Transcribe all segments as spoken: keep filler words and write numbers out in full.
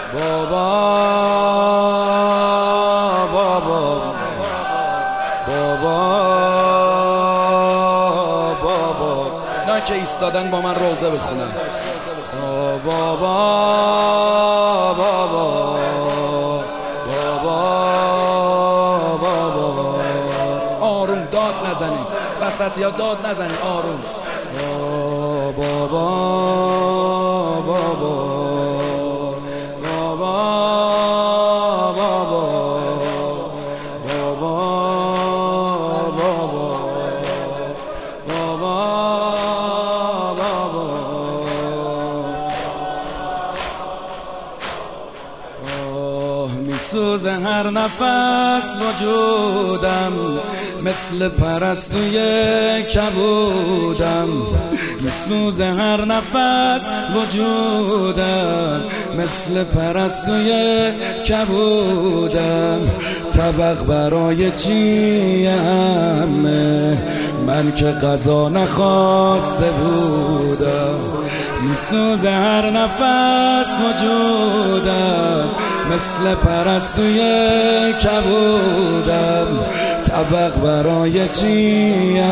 بابا بابا بابا بابا نه که ایستادن با من روزه بخونن. بابا بابا بابا بابا آروم داد نزنی وسط یا داد نزنی آروم. بابا بابا میسوزه هر نفس وجودم مثل پرستوی کبودم. میسوزه هر نفس وجودم مثل پرستوی کبودم. طبق برای چیم من که غذا نخواسته بودم. میسوزه هر نفس وجودم مثل پرستوی کبودم. طبق برای چیم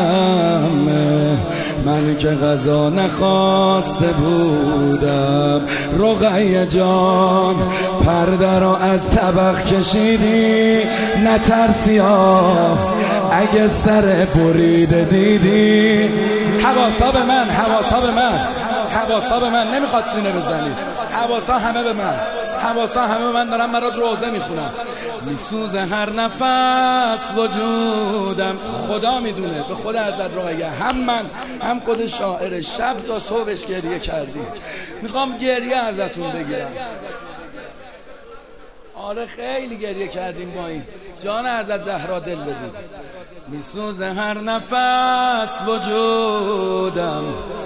من که غذا نخواسته بودم. رقیه جان پرده را از طبق کشیدی نترسی اگه سر بریده دیدی. حواسا به من حواسا به من حواسا به من نمیخواد سینه بزنی. حواسا همه به من حواسا همه به من دارم برات روزه میخونم. میسوزه هر نفس وجودم. خدا میدونه به خود حضرت رقیه هم من هم خود شاعر شب تا صبحش گریه کردیم. میخوام گریه ازتون بگیرم. آره خیلی گریه کردیم با این جان حضرت زهرا دل بدید. میسوزه هر نفس وجودم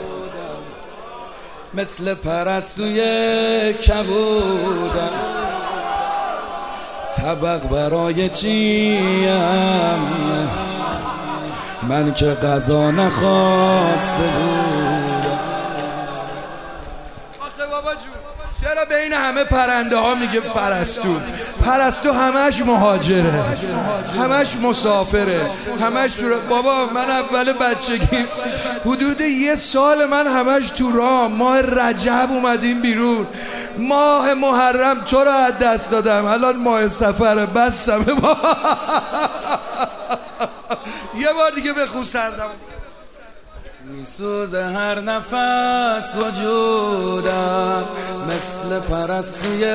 مثل پرستوی کبودم. طبق برای چیم من که غذا نخواسته بودم. آخه بابا جون چرا بین همه پرنده ها میگه پرستو؟ پرستو همش مهاجره، همش مسافره، همش تو. بابا من اول بچگی حدود یه سال من همش تو راه. ماه رجب اومدیم بیرون، ماه محرم تو رو از دست دادم، الان ماه سفره بسم. با یه بار دیگه بخون سردم. میسوزه هر نفس وجودم مثل پرستوی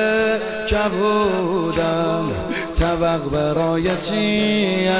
کبودم. طبق برای چیم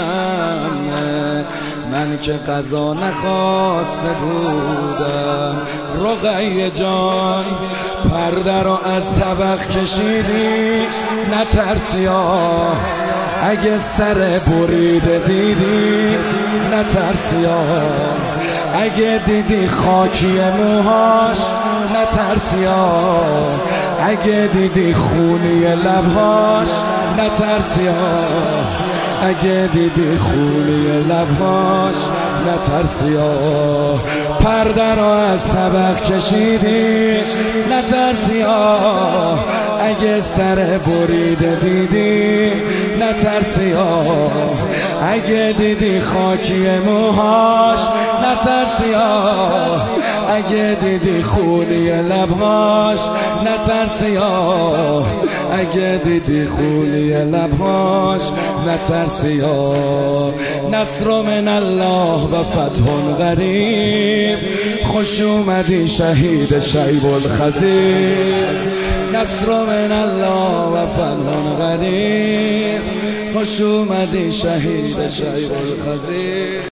من که غذا نخواسته بودم. رقیه جان پرده را از طبق کشیدی نترسی اگه سر بریده دیدی. نترسی اگه دیدی خاکی موهاش. نترسی اگه دیدی خونی لبهاش. نترسی اگه دیدی خونی لبهاش. نترسی پرده را از طبق کشیدی. نترسی اگه سر بریده دیدی. نترسی اگه دیدی خاکی موهاش. نترسی اگه دیدی خونی لبهاش. نترسی اگه دیدی خونی لبهاش. نترسی نصر من الله و فتح قریب. خوش اومدی شهید شیب الخضیر. نصر من الله و فتح قریب. خوش اومدی شهید شیب الخضیر.